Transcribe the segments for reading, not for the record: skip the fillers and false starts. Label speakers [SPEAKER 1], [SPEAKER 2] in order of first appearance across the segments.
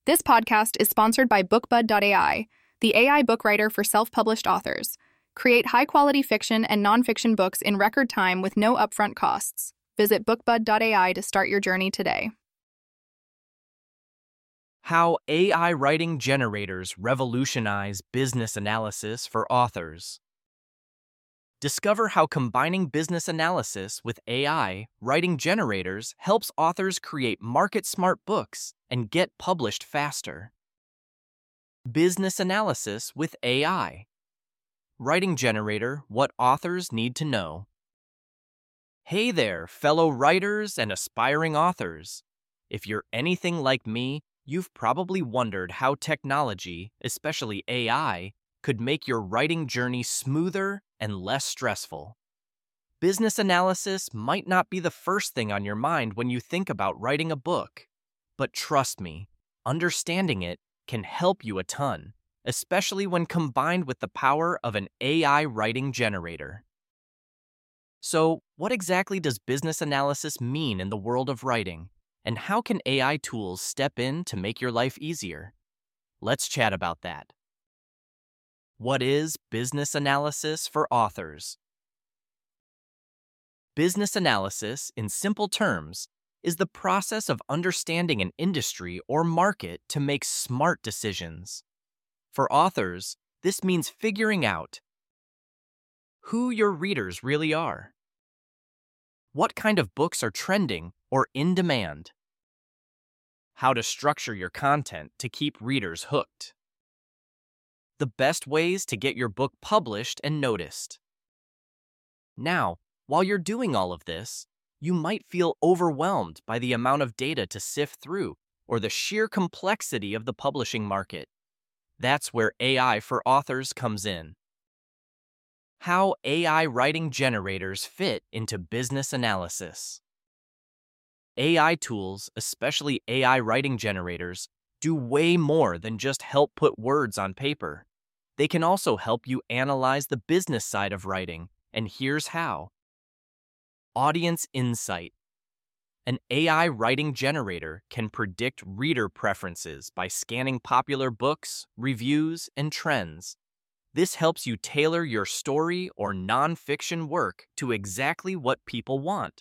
[SPEAKER 1] This podcast is sponsored by BookBud.ai, the AI book writer for self-published authors. Create high-quality fiction and nonfiction books in record time with no upfront costs. Visit BookBud.ai to start your journey today.
[SPEAKER 2] How AI writing generators revolutionize business analysis for authors. Discover how combining business analysis with AI writing generators helps authors create market-smart books and get published faster. Business analysis with AI. Writing generator, what authors need to know. Hey there, fellow writers and aspiring authors. If you're anything like me, you've probably wondered how technology, especially AI, could make your writing journey smoother and less stressful. Business analysis might not be the first thing on your mind when you think about writing a book, but trust me, understanding it can help you a ton, especially when combined with the power of an AI writing generator. So, what exactly does business analysis mean in the world of writing, and how can AI tools step in to make your life easier? Let's chat about that. What is business analysis for authors? Business analysis, in simple terms, is the process of understanding an industry or market to make smart decisions. For authors, this means figuring out who your readers really are, what kind of books are trending or in demand, how to structure your content to keep readers hooked, the best ways to get your book published and noticed. Now, while you're doing all of this, you might feel overwhelmed by the amount of data to sift through or the sheer complexity of the publishing market. That's where AI for authors comes in. How AI writing generators fit into business analysis. AI tools, especially AI writing generators, do way more than just help put words on paper. They can also help you analyze the business side of writing, and here's how. Audience insight. An AI writing generator can predict reader preferences by scanning popular books, reviews, and trends. This helps you tailor your story or nonfiction work to exactly what people want.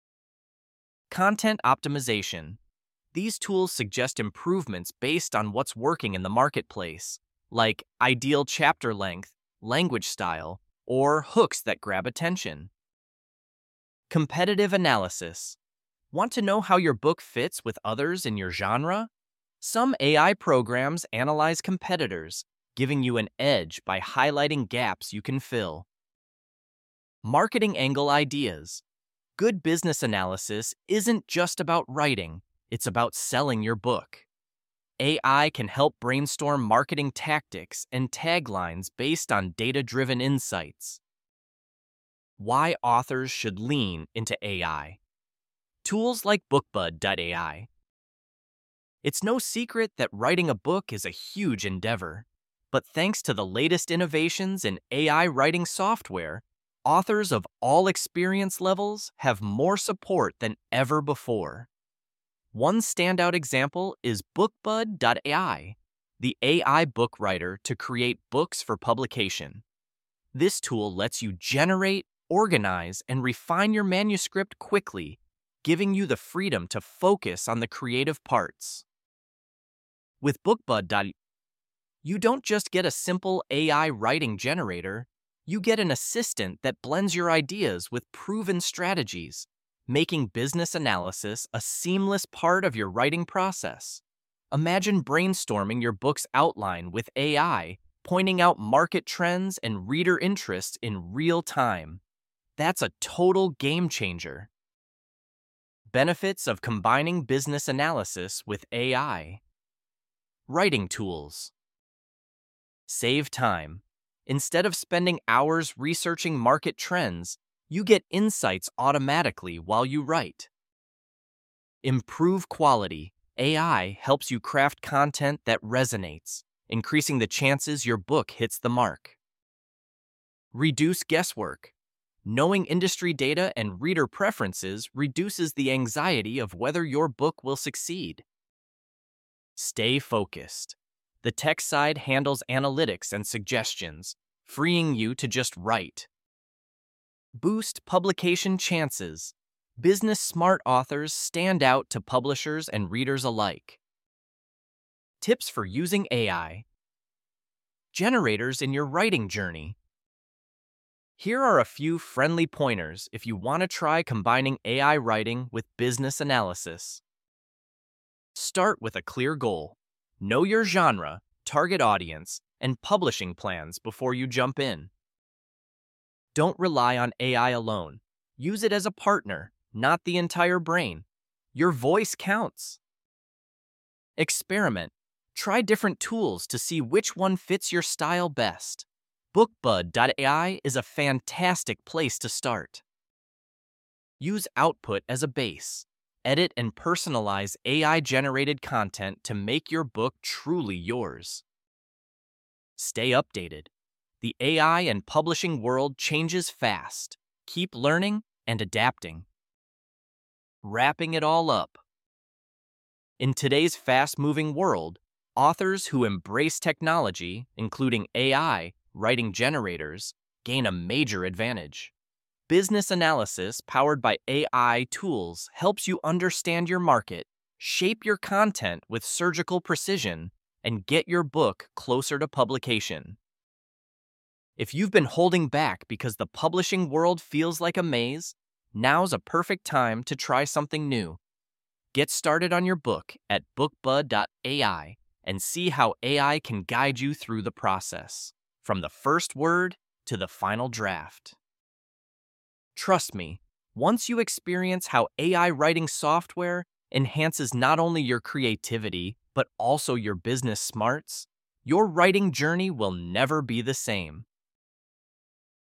[SPEAKER 2] Content optimization. These tools suggest improvements based on what's working in the marketplace, like ideal chapter length, language style, or hooks that grab attention. Competitive analysis. Want to know how your book fits with others in your genre? Some AI programs analyze competitors, giving you an edge by highlighting gaps you can fill. Marketing angle ideas. Good business analysis isn't just about writing, it's about selling your book. AI can help brainstorm marketing tactics and taglines based on data-driven insights. Why authors should lean into AI. Tools like BookBud.ai. It's no secret that writing a book is a huge endeavor, but thanks to the latest innovations in AI writing software, authors of all experience levels have more support than ever before. One standout example is BookBud.ai, the AI book writer to create books for publication. This tool lets you generate, organize, and refine your manuscript quickly, giving you the freedom to focus on the creative parts. With BookBud.ai, you don't just get a simple AI writing generator, you get an assistant that blends your ideas with proven strategies, making business analysis a seamless part of your writing process. Imagine brainstorming your book's outline with AI, pointing out market trends and reader interests in real time. That's a total game changer. Benefits of combining business analysis with AI. Writing tools. Save time. Instead of spending hours researching market trends, you get insights automatically while you write. Improve quality. AI helps you craft content that resonates, increasing the chances your book hits the mark. Reduce guesswork. Knowing industry data and reader preferences reduces the anxiety of whether your book will succeed. Stay focused. The tech side handles analytics and suggestions, freeing you to just write. Boost publication chances. Business smart authors stand out to publishers and readers alike. Tips for using AI. Generators in your writing journey. Here are a few friendly pointers if you want to try combining AI writing with business analysis. Start with a clear goal. Know your genre, target audience, and publishing plans before you jump in. Don't rely on AI alone. Use it as a partner, not the entire brain. Your voice counts. Experiment. Try different tools to see which one fits your style best. BookBud.ai is a fantastic place to start. Use Output as a base. Edit and personalize AI-generated content to make your book truly yours. Stay updated. The AI and publishing world changes fast. Keep learning and adapting. Wrapping it all up. In today's fast-moving world, authors who embrace technology, including AI, writing generators, gain a major advantage. Business analysis powered by AI tools helps you understand your market, shape your content with surgical precision, and get your book closer to publication. If you've been holding back because the publishing world feels like a maze, now's a perfect time to try something new. Get started on your book at bookbud.ai and see how AI can guide you through the process, from the first word to the final draft. Trust me, once you experience how AI writing software enhances not only your creativity, but also your business smarts, your writing journey will never be the same.